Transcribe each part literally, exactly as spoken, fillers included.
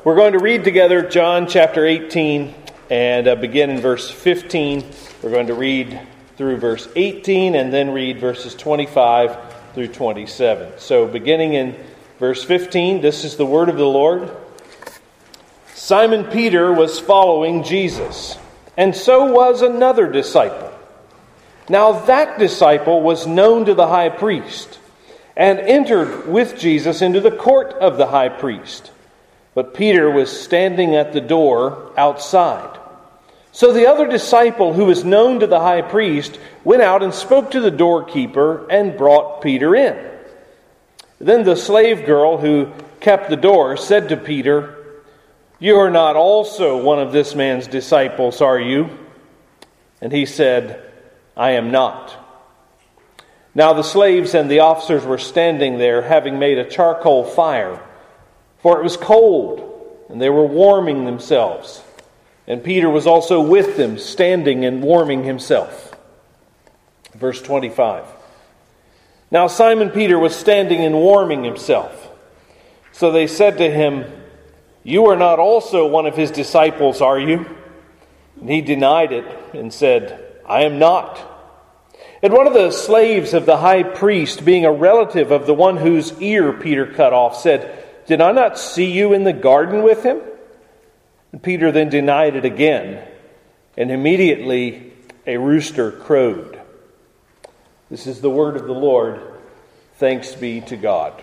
we're going to read together John chapter eighteen and uh, begin in verse fifteen. We're going to read through verse eighteen and then read verses twenty-five through twenty-seven. So beginning in verse fifteen, this is the word of the Lord. Simon Peter was following Jesus, and so was another disciple. Now that disciple was known to the high priest, and entered with Jesus into the court of the high priest. But Peter was standing at the door outside. So the other disciple, who was known to the high priest, went out and spoke to the doorkeeper and brought Peter in. Then the slave girl who kept the door said to Peter, "You are not also one of this man's disciples, are you?" And he said, "I am not." Now the slaves and the officers were standing there, having made a charcoal fire, for it was cold, and they were warming themselves. And Peter was also with them, standing and warming himself. Verse twenty-five. Now Simon Peter was standing and warming himself. So they said to him, "You are not also one of his disciples, are you?" And he denied it and said, "I am not." And one of the slaves of the high priest, being a relative of the one whose ear Peter cut off, said, "Did I not see you in the garden with him?" And Peter then denied it again, and immediately a rooster crowed. This is the word of the Lord. Thanks be to God.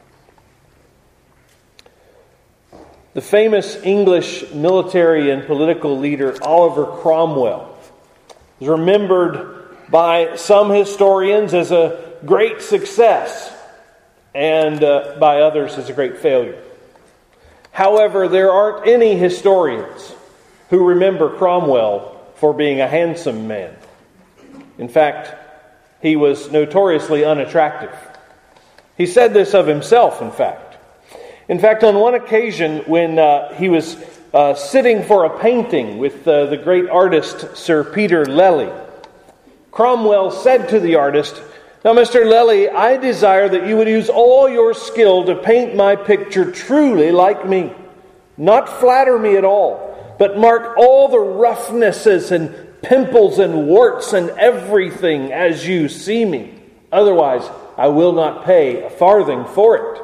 The famous English military and political leader Oliver Cromwell is remembered by some historians as a great success, and uh, by others as a great failure. However, there aren't any historians who remember Cromwell for being a handsome man. In fact, he was notoriously unattractive. He said this of himself, in fact. In fact, on one occasion when uh, he was uh, sitting for a painting with uh, the great artist Sir Peter Lely, Cromwell said to the artist, "Now, Mister Lely, I desire that you would use all your skill to paint my picture truly like me. Not flatter me at all, but mark all the roughnesses and pimples and warts and everything as you see me. Otherwise, I will not pay a farthing for it."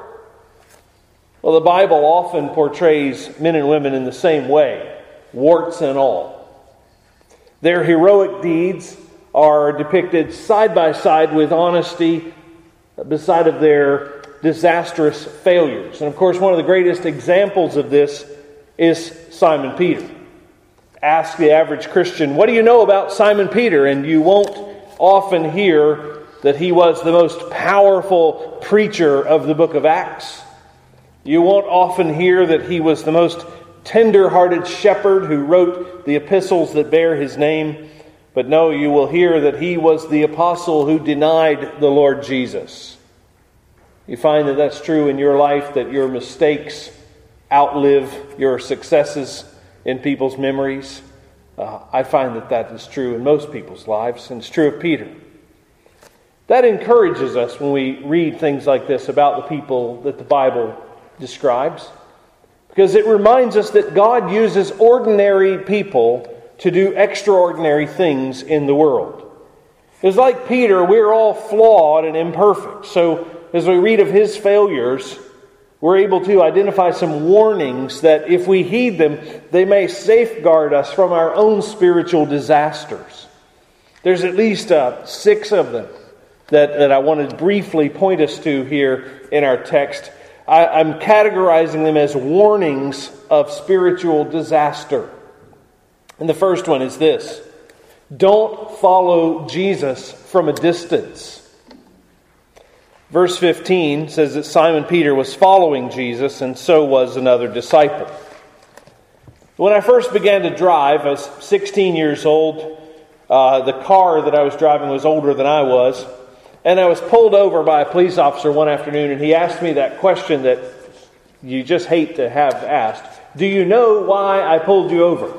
Well, the Bible often portrays men and women in the same way, warts and all. Their heroic deeds are depicted side by side with honesty beside of their disastrous failures. And of course, one of the greatest examples of this is Simon Peter. Ask the average Christian, "What do you know about Simon Peter?" And you won't often hear that he was the most powerful preacher of the book of Acts. You won't often hear that he was the most tender-hearted shepherd who wrote the epistles that bear his name. But no, you will hear that he was the apostle who denied the Lord Jesus. You find that that's true in your life, that your mistakes outlive your successes in people's memories. Uh, I find that that is true in most people's lives, and it's true of Peter. That encourages us when we read things like this about the people that the Bible describes, because it reminds us that God uses ordinary people to do extraordinary things in the world. It's like Peter, we're all flawed and imperfect. So as we read of his failures, we're able to identify some warnings that if we heed them, they may safeguard us from our own spiritual disasters. There's at least uh, six of them that, that I want to briefly point us to here in our text. I, I'm categorizing them as warnings of spiritual disaster. And the first one is this: don't follow Jesus from a distance. Verse fifteen says that Simon Peter was following Jesus, and so was another disciple. When I first began to drive, I was sixteen years old. Uh, the car that I was driving was older than I was. And I was pulled over by a police officer one afternoon, and he asked me that question that you just hate to have asked. "Do you know why I pulled you over?"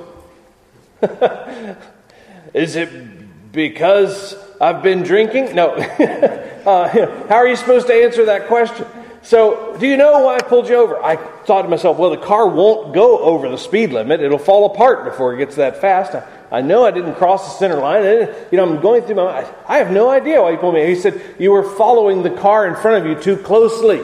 Is it because I've been drinking? No. uh, how are you supposed to answer that question? So, do you know why I pulled you over? I thought to myself, well, the car won't go over the speed limit. It'll fall apart before it gets that fast. I, I know I didn't cross the center line. And, you know, I'm going through my mind. I have no idea why you pulled me. He said, you were following the car in front of you too closely.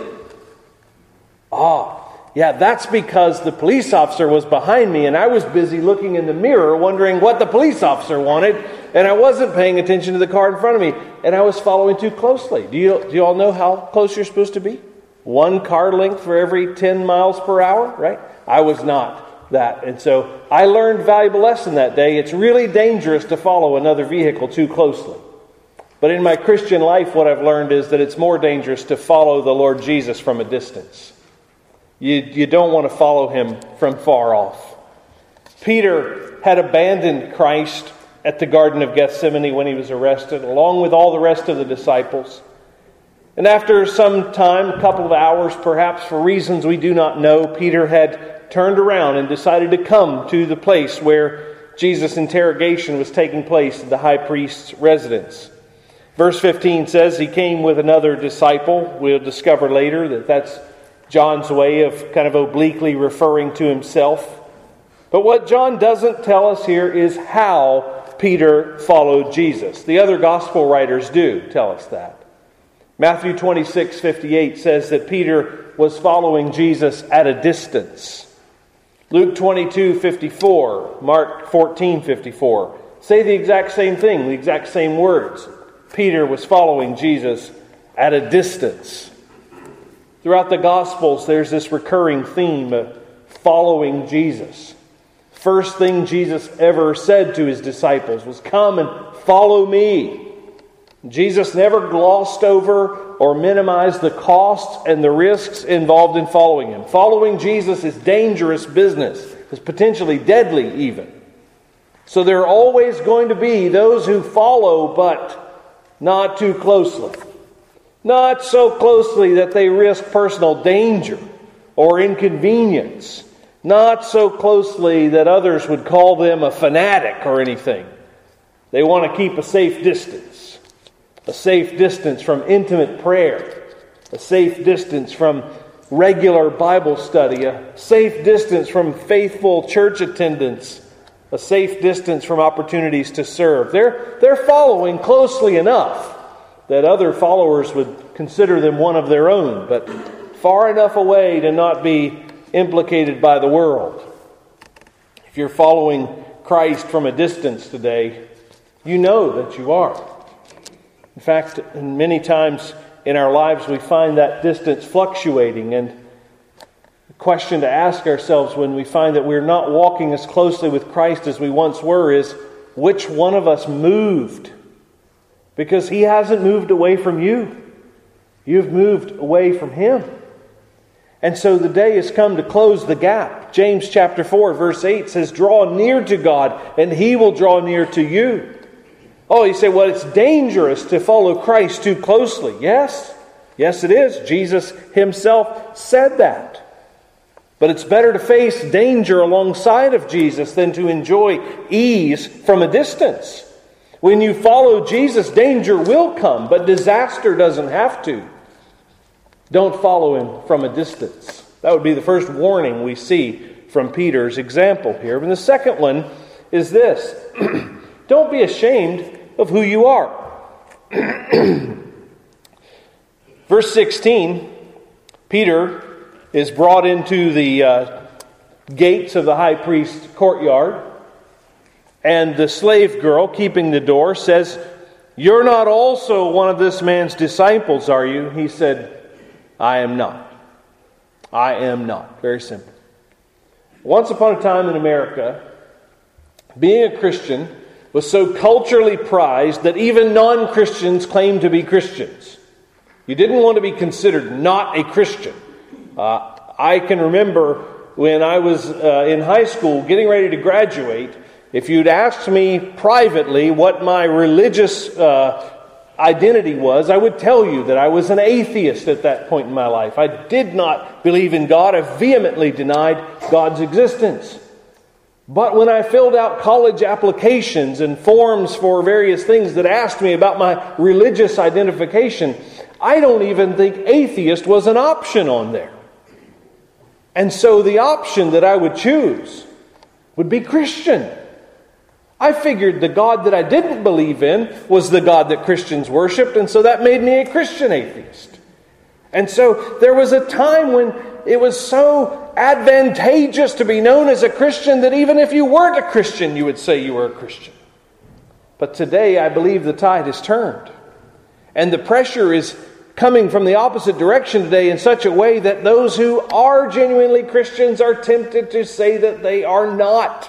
Ah, yeah, that's because the police officer was behind me and I was busy looking in the mirror wondering what the police officer wanted, and I wasn't paying attention to the car in front of me, and I was following too closely. Do you, do you all know how close you're supposed to be? One car length for every ten miles per hour, right? I was not that. And so I learned a valuable lesson that day. It's really dangerous to follow another vehicle too closely. But in my Christian life, what I've learned is that it's more dangerous to follow the Lord Jesus from a distance. You, you don't want to follow him from far off. Peter had abandoned Christ at the Garden of Gethsemane when he was arrested, along with all the rest of the disciples. And after some time, a couple of hours perhaps, for reasons we do not know, Peter had turned around and decided to come to the place where Jesus' interrogation was taking place at the high priest's residence. Verse fifteen says he came with another disciple. We'll discover later that that's John's way of kind of obliquely referring to himself. But what John doesn't tell us here is how Peter followed Jesus. The other gospel writers do tell us that. Matthew twenty-six fifty-eight says that Peter was following Jesus at a distance. Luke twenty-two fifty-four, Mark fourteen fifty-four say the exact same thing, the exact same words. Peter was following Jesus at a distance. Throughout the Gospels, there's this recurring theme of following Jesus. First thing Jesus ever said to his disciples was, "Come and follow me." Jesus never glossed over or minimized the costs and the risks involved in following him. Following Jesus is dangerous business. It's potentially deadly even. So there are always going to be those who follow, but not too closely. Not so closely that they risk personal danger or inconvenience. Not so closely that others would call them a fanatic or anything. They want to keep a safe distance. A safe distance from intimate prayer. A safe distance from regular Bible study. A safe distance from faithful church attendance. A safe distance from opportunities to serve. They're, they're following closely enough that other followers would consider them one of their own, but far enough away to not be implicated by the world. If you're following Christ from a distance today, you know that you are. In fact, many times in our lives we find that distance fluctuating, and the question to ask ourselves when we find that we're not walking as closely with Christ as we once were is, which one of us moved? Because he hasn't moved away from you. You've moved away from him. And so the day has come to close the gap. James chapter four verse eight says, "Draw near to God and he will draw near to you." Oh, you say, well, it's dangerous to follow Christ too closely. Yes, yes it is. Jesus himself said that. But it's better to face danger alongside of Jesus than to enjoy ease from a distance. When you follow Jesus, danger will come, but disaster doesn't have to. Don't follow him from a distance. That would be the first warning we see from Peter's example here. And the second one is this. Don't be ashamed of who you are. Verse sixteen, Peter is brought into the uh, gates of the high priest's courtyard. And the slave girl keeping the door says, "You're not also one of this man's disciples, are you?" He said, "I am not. I am not." Very simple. Once upon a time in America, being a Christian was so culturally prized that even non-Christians claimed to be Christians. You didn't want to be considered not a Christian. Uh, I can remember when I was uh, in high school getting ready to graduate, if you'd asked me privately what my religious uh, identity was, I would tell you that I was an atheist at that point in my life. I did not believe in God. I vehemently denied God's existence. But when I filled out college applications and forms for various things that asked me about my religious identification, I don't even think atheist was an option on there. And so the option that I would choose would be Christian. I figured the God that I didn't believe in was the God that Christians worshipped, and so that made me a Christian atheist. And so there was a time when it was so advantageous to be known as a Christian that even if you weren't a Christian, you would say you were a Christian. But today, I believe the tide has turned. And the pressure is coming from the opposite direction today in such a way that those who are genuinely Christians are tempted to say that they are not.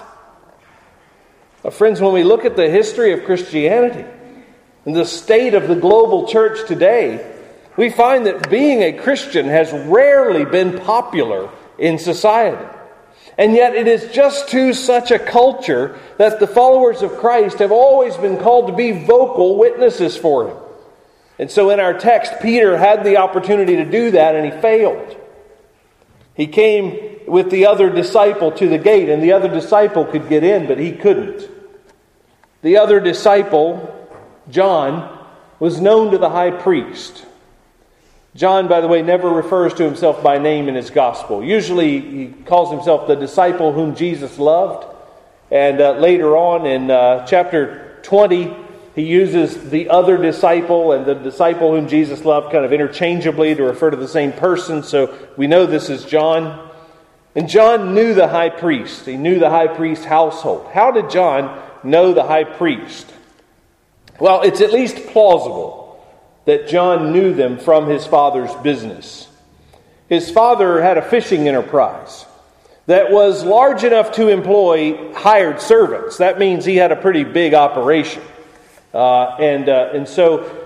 But friends, when we look at the history of Christianity and the state of the global church today, we find that being a Christian has rarely been popular in society. And yet it is just to such a culture that the followers of Christ have always been called to be vocal witnesses for Him. And so in our text, Peter had the opportunity to do that, and he failed. He came with the other disciple to the gate, and the other disciple could get in, but he couldn't. The other disciple, John, was known to the high priest. John, by the way, never refers to himself by name in his gospel. Usually he calls himself the disciple whom Jesus loved. And uh, later on in uh, chapter twenty, he uses the other disciple and the disciple whom Jesus loved kind of interchangeably to refer to the same person. So we know this is John. And John knew the high priest. He knew the high priest's household. How did John know the high priest? Well, it's at least plausible that John knew them from his father's business. His father had a fishing enterprise that was large enough to employ hired servants. That means he had a pretty big operation. Uh, and, uh, and so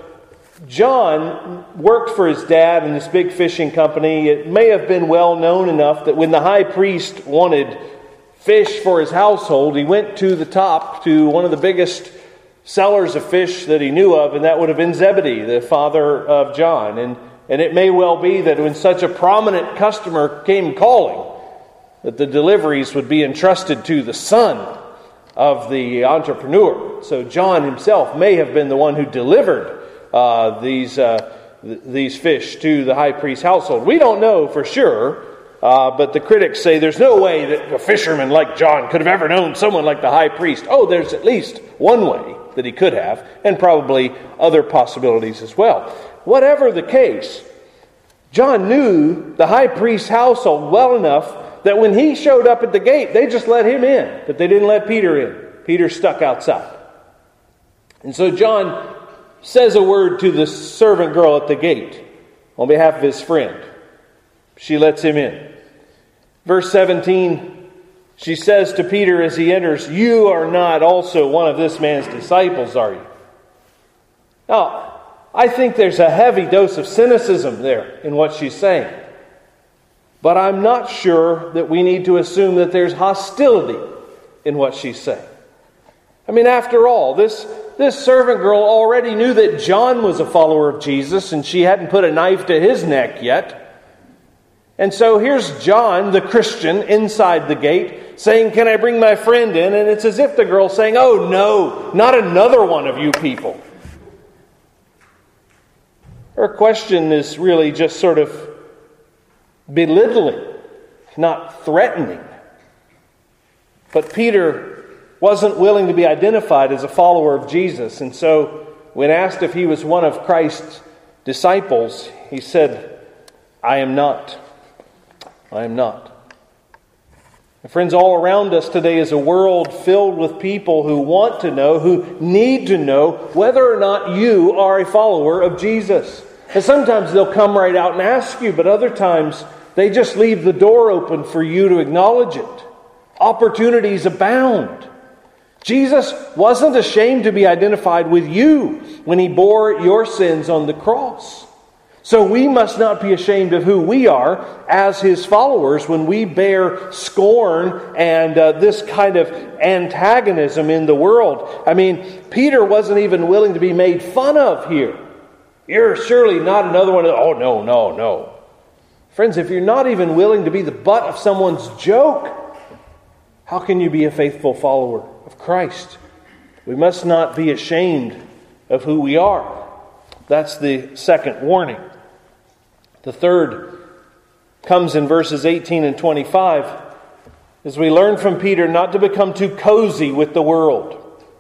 John worked for his dad in this big fishing company. It may have been well known enough that when the high priest wanted fish for his household, he went to the top to one of the biggest sellers of fish that he knew of, and that would have been Zebedee, the father of John. And, and it may well be that when such a prominent customer came calling, that the deliveries would be entrusted to the son of the entrepreneur. So John himself may have been the one who delivered uh, these uh, th- these fish to the high priest's household. We don't know for sure, uh, but the critics say there's no way that a fisherman like John could have ever known someone like the high priest. Oh, there's at least one way that he could have, and probably other possibilities as well. Whatever the case, John knew the high priest's household well enough that when he showed up at the gate, they just let him in, but they didn't let Peter in. Peter stuck outside. And so John says a word to the servant girl at the gate on behalf of his friend. She lets him in. Verse seventeen, she says to Peter as he enters, "You are not also one of this man's disciples, are you?" Now, I think there's a heavy dose of cynicism there in what she's saying. But I'm not sure that we need to assume that there's hostility in what she's saying. I mean, after all, this, this servant girl already knew that John was a follower of Jesus, and she hadn't put a knife to his neck yet. And so here's John, the Christian, inside the gate, saying, "Can I bring my friend in?" And it's as if the girl's saying, "Oh no, not another one of you people." Her question is really just sort of belittling, not threatening. But Peter wasn't willing to be identified as a follower of Jesus. And so when asked if he was one of Christ's disciples, he said, "I am not. I am not." And friends, all around us today is a world filled with people who want to know, who need to know whether or not you are a follower of Jesus. And sometimes they'll come right out and ask you, but other times they just leave the door open for you to acknowledge it. Opportunities abound. Jesus wasn't ashamed to be identified with you when He bore your sins on the cross. So we must not be ashamed of who we are as His followers when we bear scorn and uh, this kind of antagonism in the world. I mean, Peter wasn't even willing to be made fun of here. You're surely not another one of, oh no, no, no. Friends, if you're not even willing to be the butt of someone's joke, How can you be a faithful follower of Christ? We must not be ashamed of who we are. That's the second warning. The third comes in verses eighteen and twenty-five, as we learn from Peter not to become too cozy with the world.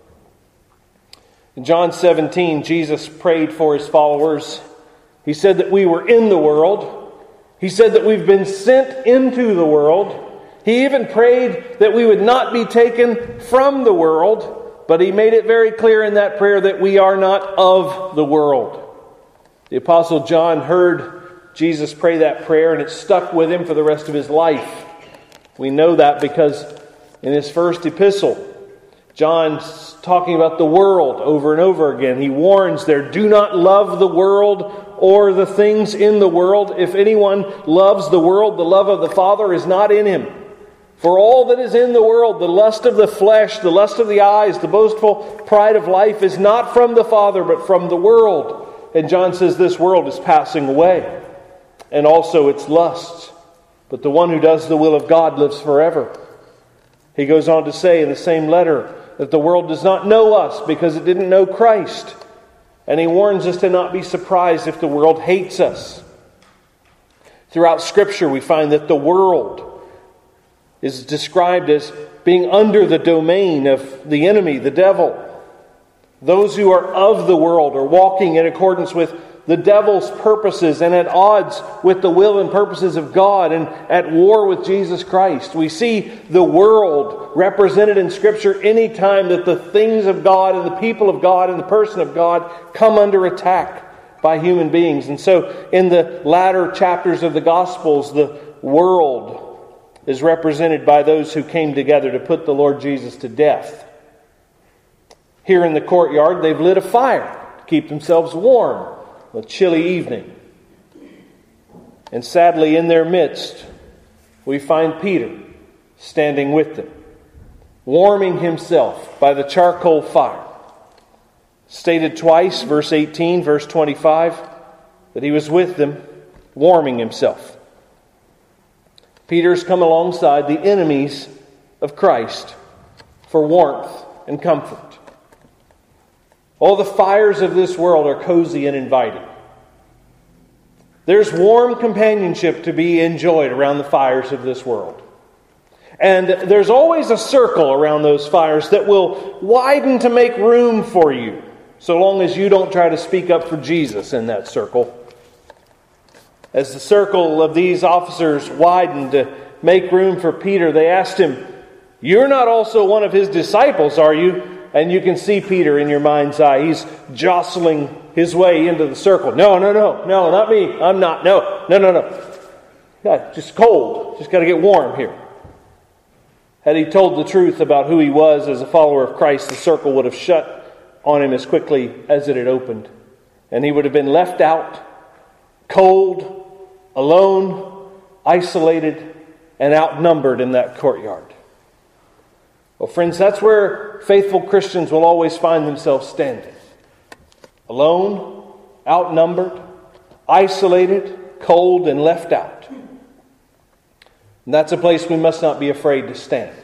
In John seventeen, Jesus prayed for his followers. He said that we were in the world. He said that we've been sent into the world. He even prayed that we would not be taken from the world, but he made it very clear in that prayer that we are not of the world. The Apostle John heard Jesus pray that prayer, and it stuck with him for the rest of his life. We know that because in his first epistle, John's talking about the world over and over again. He warns there, do not love the world or the things in the world. If anyone loves the world, the love of the Father is not in him. For all that is in the world, the lust of the flesh, the lust of the eyes, the boastful pride of life is not from the Father, but from the world. And John says this world is passing away, and also its lusts. But the one who does the will of God lives forever. He goes on to say in the same letter that the world does not know us because it didn't know Christ. And he warns us to not be surprised if the world hates us. Throughout Scripture we find that the world is described as being under the domain of the enemy, the devil. Those who are of the world are walking in accordance with the devil's purposes and at odds with the will and purposes of God and at war with Jesus Christ. We see the world represented in Scripture any time that the things of God and the people of God and the person of God come under attack by human beings. And so in the latter chapters of the Gospels, the world is represented by those who came together to put the Lord Jesus to death. Here in the courtyard, they've lit a fire to keep themselves warm on a chilly evening. And sadly, in their midst, we find Peter standing with them, warming himself by the charcoal fire. Stated twice, verse eighteen, verse twenty-five, that he was with them, warming himself. Peter's come alongside the enemies of Christ for warmth and comfort. All the fires of this world are cozy and inviting. There's warm companionship to be enjoyed around the fires of this world. And there's always a circle around those fires that will widen to make room for you, so long as you don't try to speak up for Jesus in that circle. As the circle of these officers widened to make room for Peter, they asked him, "You're not also one of his disciples, are you?" And you can see Peter in your mind's eye. He's jostling his way into the circle. No, no, no, no, not me. I'm not. No, no, no, no. Yeah, just cold. Just got to get warm here. Had he told the truth about who he was as a follower of Christ, the circle would have shut on him as quickly as it had opened. And he would have been left out, cold, alone, isolated, and outnumbered in that courtyard. Well, friends, that's where faithful Christians will always find themselves standing. Alone, outnumbered, isolated, cold, and left out. And that's a place we must not be afraid to stand.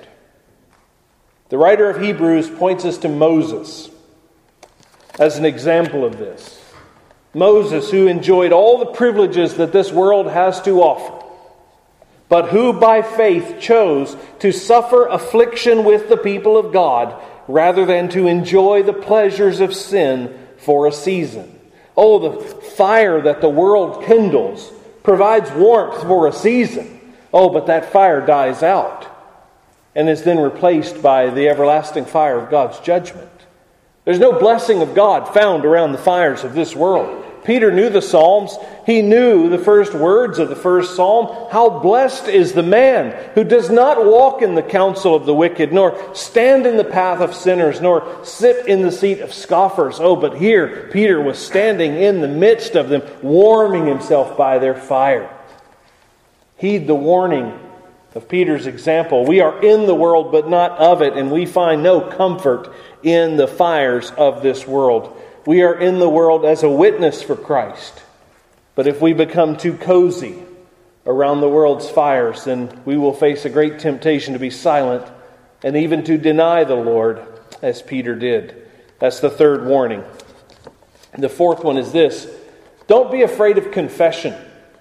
The writer of Hebrews points us to Moses as an example of this. Moses, who enjoyed all the privileges that this world has to offer, but who by faith chose to suffer affliction with the people of God rather than to enjoy the pleasures of sin for a season. Oh, the fire that the world kindles provides warmth for a season. Oh, but that fire dies out and is then replaced by the everlasting fire of God's judgment. There's no blessing of God found around the fires of this world. Peter knew the Psalms. He knew the first words of the first Psalm. How blessed is the man who does not walk in the counsel of the wicked, nor stand in the path of sinners, nor sit in the seat of scoffers. Oh, but here Peter was standing in the midst of them, warming himself by their fire. Heed the warning of Peter's example. We are in the world, but not of it, and we find no comfort in the fires of this world. We are in the world as a witness for Christ. But if we become too cozy around the world's fires, then we will face a great temptation to be silent and even to deny the Lord, as Peter did. That's the third warning. The fourth one is this: don't be afraid of confession.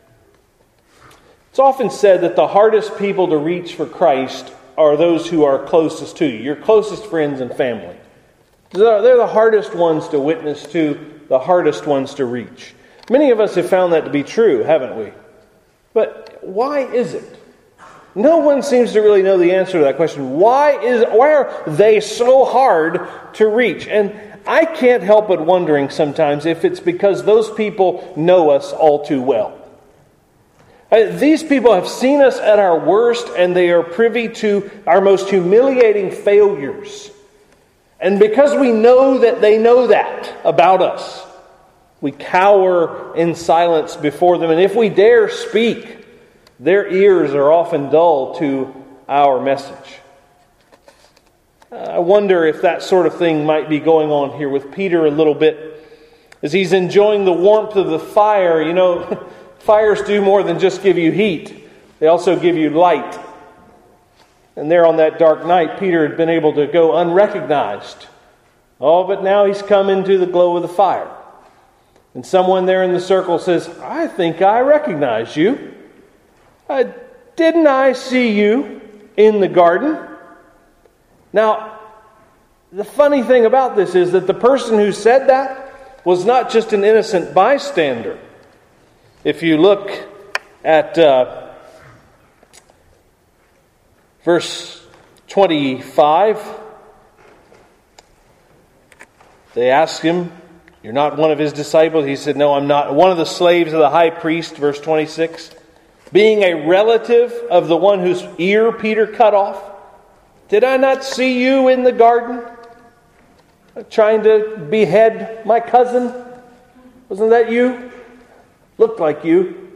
It's often said that the hardest people to reach for Christ are those who are closest to you, your closest friends and family. They're the hardest ones to witness to, the hardest ones to reach. Many of us have found that to be true, haven't we? But why is it? No one seems to really know the answer to that question. Why is why are they so hard to reach? And I can't help but wondering sometimes if it's because those people know us all too well. These people have seen us at our worst, and they are privy to our most humiliating failures. And because we know that they know that about us, we cower in silence before them. And if we dare speak, their ears are often dull to our message. I wonder if that sort of thing might be going on here with Peter a little bit. As he's enjoying the warmth of the fire, you know, fires do more than just give you heat. They also give you light. And there on that dark night, Peter had been able to go unrecognized. Oh, but now he's come into the glow of the fire. And someone there in the circle says, I think I recognize you. Uh, didn't I see you in the garden? Now, the funny thing about this is that the person who said that was not just an innocent bystander. If you look at uh, verse twenty-five, they asked him, you're not one of his disciples? He said, no, I'm not. One of the slaves of the high priest, verse twenty-six, being a relative of the one whose ear Peter cut off. Did I not see you in the garden trying to behead my cousin? Wasn't that you? Looked like you.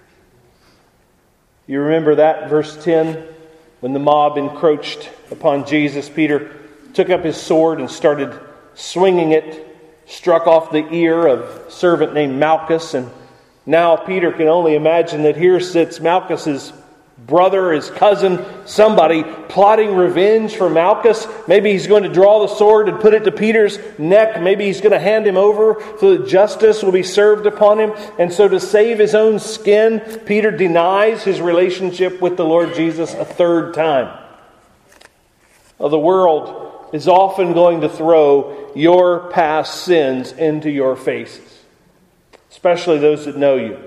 You remember that, verse ten, when the mob encroached upon Jesus, Peter took up his sword and started swinging it, struck off the ear of a servant named Malchus, and now Peter can only imagine that here sits Malchus's brother, his cousin, somebody plotting revenge for Malchus. Maybe he's going to draw the sword and put it to Peter's neck. Maybe he's going to hand him over so that justice will be served upon him. And so to save his own skin, Peter denies his relationship with the Lord Jesus a third time. Well, the world is often going to throw your past sins into your faces, especially those that know you.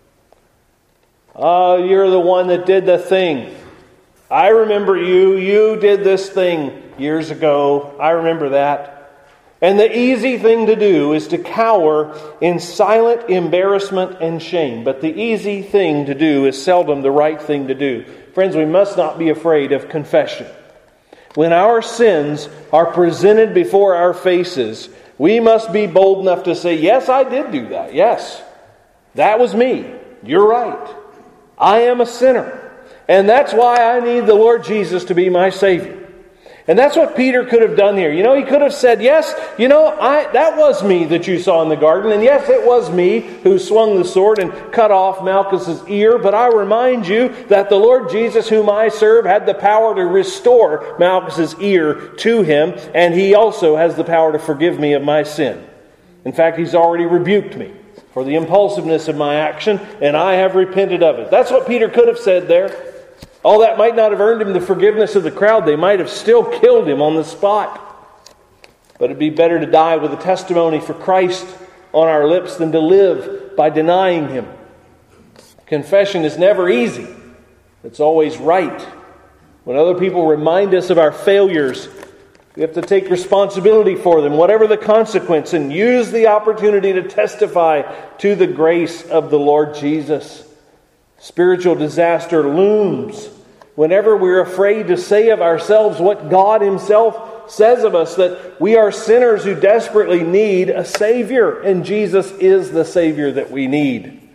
Oh, you're the one that did the thing. I remember you. You did this thing years ago. I remember that. And the easy thing to do is to cower in silent embarrassment and shame. But the easy thing to do is seldom the right thing to do. Friends, we must not be afraid of confession. When our sins are presented before our faces, we must be bold enough to say, yes, I did do that. Yes, that was me. You're right. I am a sinner. And that's why I need the Lord Jesus to be my Savior. And that's what Peter could have done here. You know, he could have said, yes, you know, I that was me that you saw in the garden. And yes, it was me who swung the sword and cut off Malchus's ear. But I remind you that the Lord Jesus whom I serve had the power to restore Malchus's ear to him. And he also has the power to forgive me of my sin. In fact, he's already rebuked me for the impulsiveness of my action, and I have repented of it. That's what Peter could have said there. All that might not have earned him the forgiveness of the crowd. They might have still killed him on the spot. But it'd be better to die with a testimony for Christ on our lips than to live by denying Him. Confession is never easy. It's always right. When other people remind us of our failures, we have to take responsibility for them, whatever the consequence, and use the opportunity to testify to the grace of the Lord Jesus. Spiritual disaster looms whenever we're afraid to say of ourselves what God Himself says of us, that we are sinners who desperately need a Savior, and Jesus is the Savior that we need.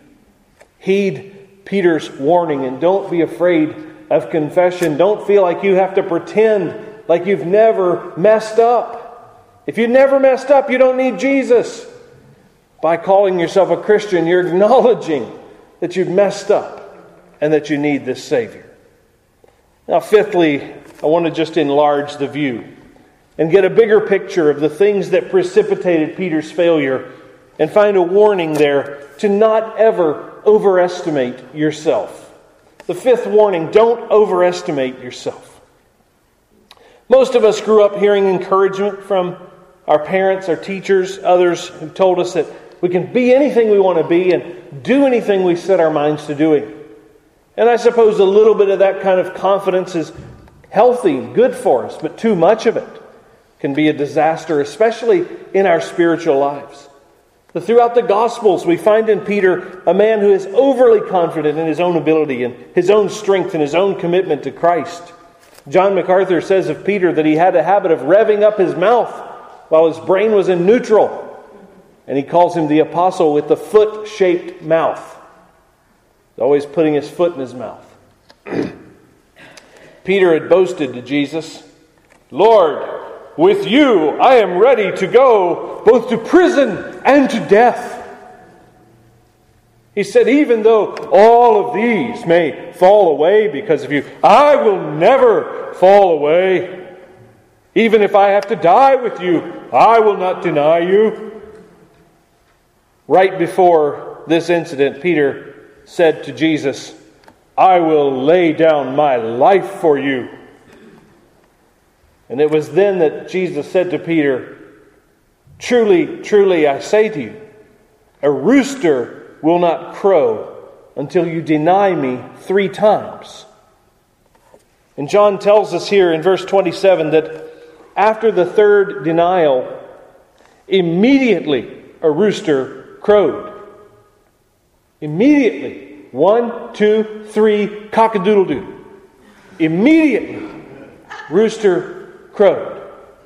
Heed Peter's warning and don't be afraid of confession. Don't feel like you have to pretend like you've never messed up. If you never messed up, you don't need Jesus. By calling yourself a Christian, you're acknowledging that you've messed up and that you need this Savior. Now, fifthly, I want to just enlarge the view and get a bigger picture of the things that precipitated Peter's failure and find a warning there to not ever overestimate yourself. The fifth warning, don't overestimate yourself. Most of us grew up hearing encouragement from our parents, our teachers, others who told us that we can be anything we want to be and do anything we set our minds to doing. And I suppose a little bit of that kind of confidence is healthy and good for us, but too much of it can be a disaster, especially in our spiritual lives. But throughout the Gospels, we find in Peter a man who is overly confident in his own ability and his own strength and his own commitment to Christ. John MacArthur says of Peter that he had a habit of revving up his mouth while his brain was in neutral. And he calls him the apostle with the foot-shaped mouth. He's always putting his foot in his mouth. Peter had boasted to Jesus, "Lord, with you I am ready to go both to prison and to death." He said, "Even though all of these may fall away because of you, I will never fall away. Even if I have to die with you, I will not deny you." Right before this incident, Peter said to Jesus, "I will lay down my life for you." And it was then that Jesus said to Peter, "Truly, truly, I say to you, a rooster will not crow until you deny me three times." And John tells us here in verse twenty-seven that after the third denial, immediately a rooster crowed. Immediately. One, two, three, cock-a-doodle-doo. Immediately, rooster crowed.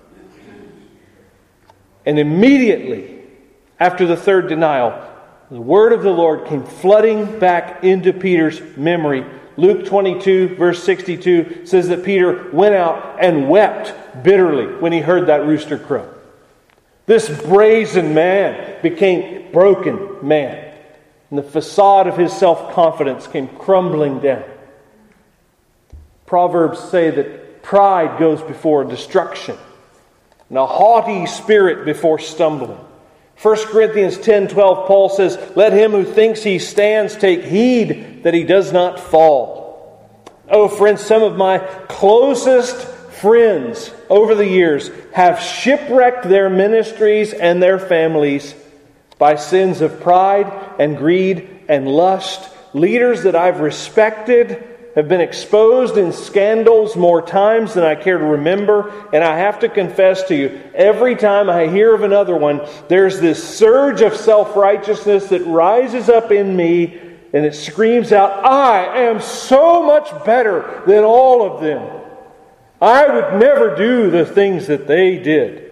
And immediately, after the third denial, the word of the Lord came flooding back into Peter's memory. Luke twenty-two, verse sixty-two says that Peter went out and wept bitterly when he heard that rooster crow. This brazen man became a broken man. And the facade of his self-confidence came crumbling down. Proverbs say that pride goes before destruction, and a haughty spirit before stumbling. First Corinthians ten twelve, Paul says, "Let him who thinks he stands take heed that he does not fall." Oh, friends, some of my closest friends over the years have shipwrecked their ministries and their families by sins of pride and greed and lust. Leaders that I've respected have been exposed in scandals more times than I care to remember. And I have to confess to you, every time I hear of another one, there's this surge of self-righteousness that rises up in me, and it screams out, "I am so much better than all of them. I would never do the things that they did."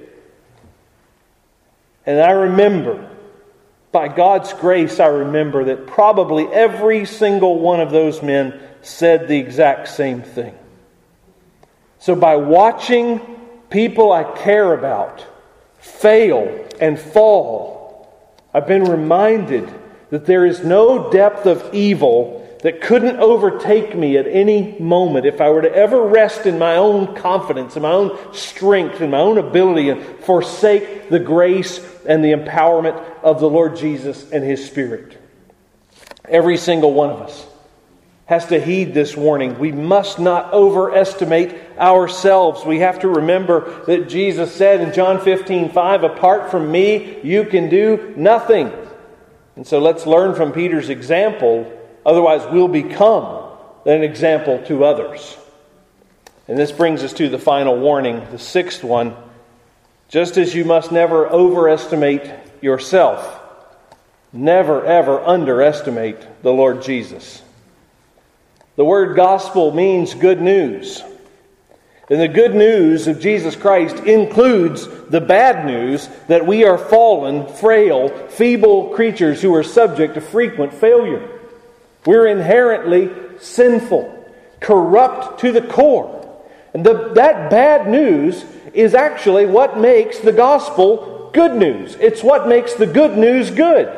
And I remember, by God's grace, I remember that probably every single one of those men said the exact same thing. So by watching people I care about fail and fall, I've been reminded that there is no depth of evil that couldn't overtake me at any moment if I were to ever rest in my own confidence, in my own strength, in my own ability, and forsake the grace and the empowerment of the Lord Jesus and His Spirit. Every single one of us has to heed this warning. We must not overestimate ourselves. We have to remember that Jesus said in John fifteen five, "Apart from me, you can do nothing." And so let's learn from Peter's example. Otherwise, we'll become an example to others. And this brings us to the final warning, the sixth one. Just as you must never overestimate yourself, never ever underestimate the Lord Jesus. The word gospel means good news. And the good news of Jesus Christ includes the bad news that we are fallen, frail, feeble creatures who are subject to frequent failure. We're inherently sinful, corrupt to the core. And the, that bad news is actually what makes the gospel good news. It's what makes the good news good.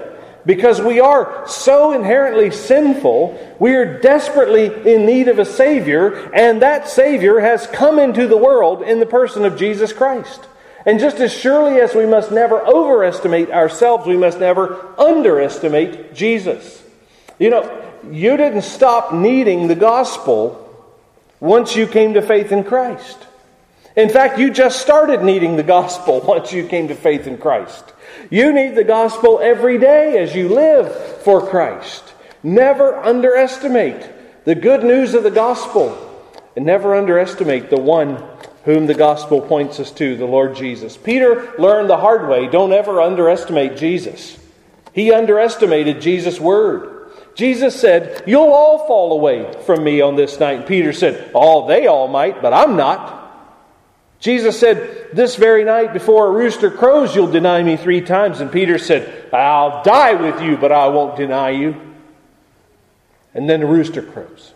Because we are so inherently sinful, we are desperately in need of a Savior, and that Savior has come into the world in the person of Jesus Christ. And just as surely as we must never overestimate ourselves, we must never underestimate Jesus. You know, you didn't stop needing the gospel once you came to faith in Christ. In fact, you just started needing the gospel once you came to faith in Christ. You need the gospel every day as you live for Christ. Never underestimate the good news of the gospel, and never underestimate the one whom the gospel points us to, the Lord Jesus. Peter learned the hard way, don't ever underestimate Jesus. He underestimated Jesus' word. Jesus said, "You'll all fall away from me on this night." And Peter said, "Oh, they all might, but I'm not." Jesus said, "This very night before a rooster crows, you'll deny me three times." And Peter said, "I'll die with you, but I won't deny you." And then the rooster crows.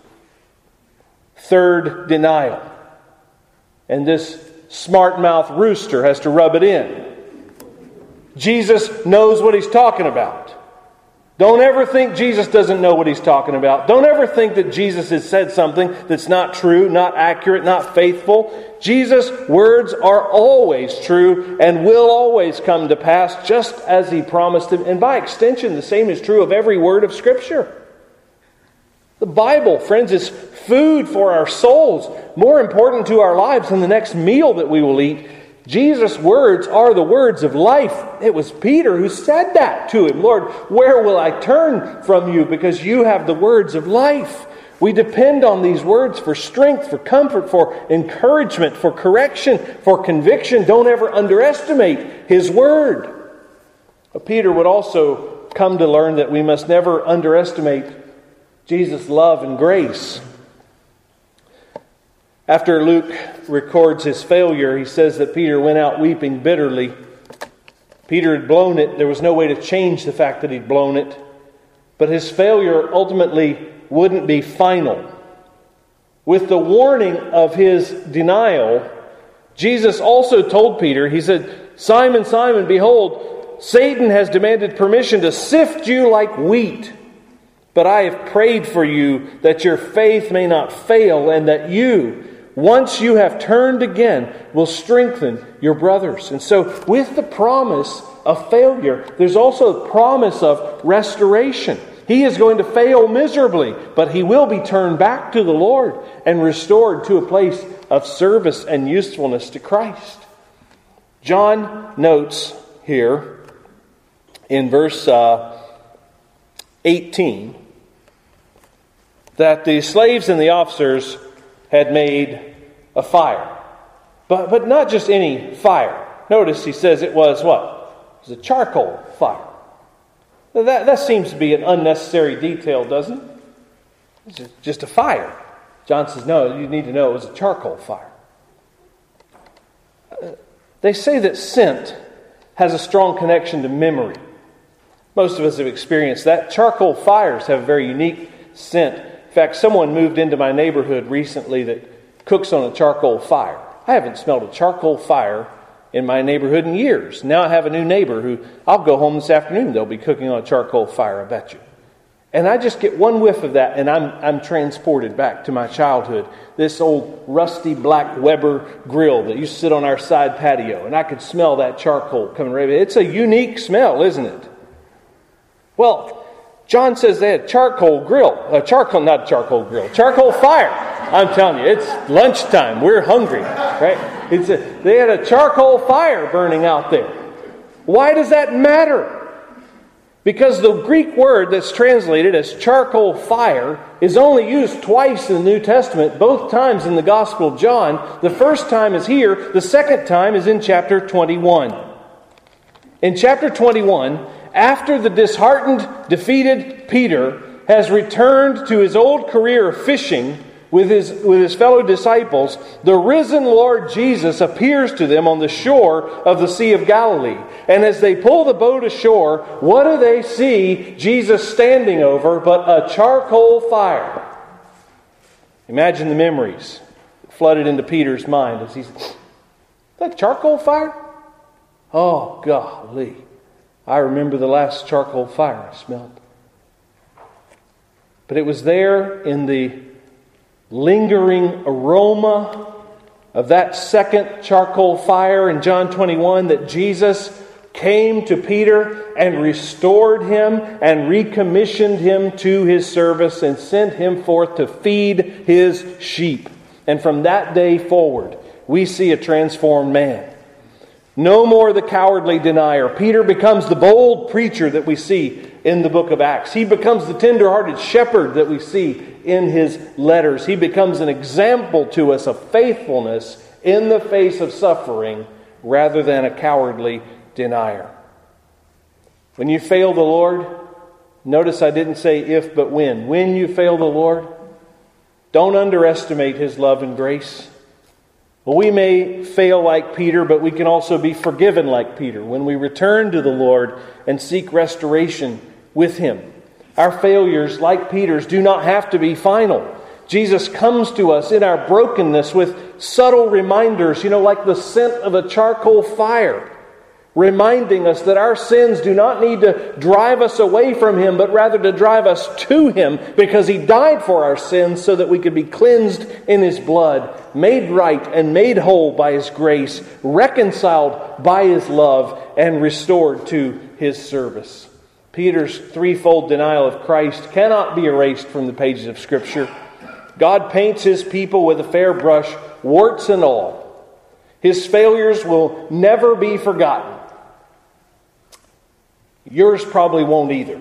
Third denial. And this smart-mouthed rooster has to rub it in. Jesus knows what he's talking about. Don't ever think Jesus doesn't know what he's talking about. Don't ever think that Jesus has said something that's not true, not accurate, not faithful. Jesus' words are always true and will always come to pass just as he promised them. And by extension, the same is true of every word of Scripture. The Bible, friends, is food for our souls, more important to our lives than the next meal that we will eat. Jesus' words are the words of life. It was Peter who said that to him. "Lord, where will I turn from you? Because you have the words of life." We depend on these words for strength, for comfort, for encouragement, for correction, for conviction. Don't ever underestimate His word. But Peter would also come to learn that we must never underestimate Jesus' love and grace. After Luke records his failure, he says that Peter went out weeping bitterly. Peter had blown it. There was no way to change the fact that he'd blown it. But his failure ultimately wouldn't be final. With the warning of his denial, Jesus also told Peter, he said, "Simon, Simon, behold, Satan has demanded permission to sift you like wheat. But I have prayed for you that your faith may not fail, and that you, once you have turned again, will strengthen your brothers." And so with the promise of failure, there's also the promise of restoration. He is going to fail miserably, but he will be turned back to the Lord and restored to a place of service and usefulness to Christ. John notes here in verse uh, eighteen that the slaves and the officers had made a fire. But, but not just any fire. Notice he says it was what? It was a charcoal fire. Now that, that seems to be an unnecessary detail, doesn't it? It's just a fire. John says, no, you need to know it was a charcoal fire. They say that scent has a strong connection to memory. Most of us have experienced that. Charcoal fires have a very unique scent. In fact, someone moved into my neighborhood recently that cooks on a charcoal fire. I haven't smelled a charcoal fire in my neighborhood in years. Now I have a new neighbor who, I'll go home this afternoon, they'll be cooking on a charcoal fire, I bet you. And I just get one whiff of that and I'm I'm transported back to my childhood. This old rusty black Weber grill that used to sit on our side patio. And I could smell that charcoal coming right. It's a unique smell, isn't it? Well, John says they had charcoal grill. Uh, charcoal, not charcoal grill. Charcoal fire. I'm telling you, it's lunchtime. We're hungry, right? It's a, they had a charcoal fire burning out there. Why does that matter? Because the Greek word that's translated as charcoal fire is only used twice in the New Testament, both times in the Gospel of John. The first time is here. The second time is in chapter twenty-one. In chapter twenty-one, after the disheartened, defeated Peter has returned to his old career of fishing with his, with his fellow disciples, the risen Lord Jesus appears to them on the shore of the Sea of Galilee. And as they pull the boat ashore, what do they see Jesus standing over but a charcoal fire? Imagine the memories that flooded into Peter's mind as he's, that charcoal fire? Oh, golly. I remember the last charcoal fire I smelled. But it was there in the lingering aroma of that second charcoal fire in John twenty-one that Jesus came to Peter and restored him and recommissioned him to his service and sent him forth to feed his sheep. And from that day forward, we see a transformed man. No more the cowardly denier. Peter becomes the bold preacher that we see in the book of Acts. He becomes the tender-hearted shepherd that we see in his letters. He becomes an example to us of faithfulness in the face of suffering rather than a cowardly denier. When you fail the Lord, notice I didn't say if but when. When you fail the Lord, don't underestimate His love and grace. Well, we may fail like Peter, but we can also be forgiven like Peter when we return to the Lord and seek restoration with Him. Our failures, like Peter's, do not have to be final. Jesus comes to us in our brokenness with subtle reminders, you know, like the scent of a charcoal fire, reminding us that our sins do not need to drive us away from Him, but rather to drive us to Him, because He died for our sins so that we could be cleansed in His blood, made right and made whole by His grace, reconciled by His love, and restored to His service. Peter's threefold denial of Christ cannot be erased from the pages of Scripture. God paints His people with a fair brush, warts and all. His failures will never be forgotten. Yours probably won't either.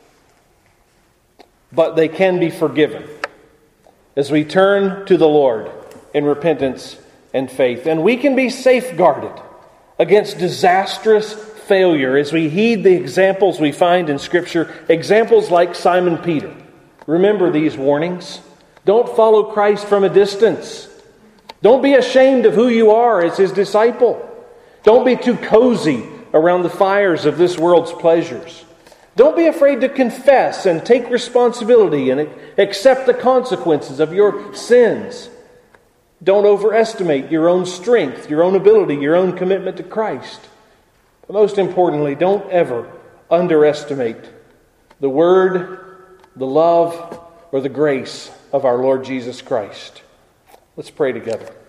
But they can be forgiven as we turn to the Lord in repentance and faith. And we can be safeguarded against disastrous failure as we heed the examples we find in Scripture. Examples like Simon Peter. Remember these warnings. Don't follow Christ from a distance. Don't be ashamed of who you are as His disciple. Don't be too cozy around the fires of this world's pleasures. Don't be afraid to confess and take responsibility and accept the consequences of your sins. Don't overestimate your own strength, your own ability, your own commitment to Christ. But most importantly, don't ever underestimate the Word, the love, or the grace of our Lord Jesus Christ. Let's pray together.